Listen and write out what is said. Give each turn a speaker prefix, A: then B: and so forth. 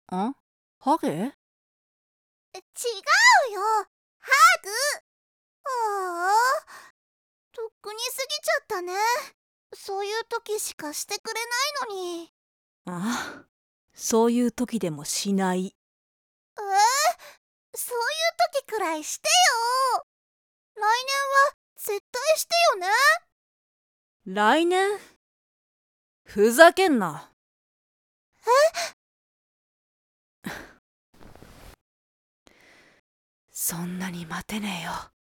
A: んハゲ？
B: 違うよ、ハグ。ああ、とっくに過ぎちゃったね。そういう時しかしてくれないのに。
A: ああ、そういう時でもしない。
B: そういう時くらいしてよ。来年は絶対してよね。
A: 来年？ふざけんな。そんなに待てねえよ。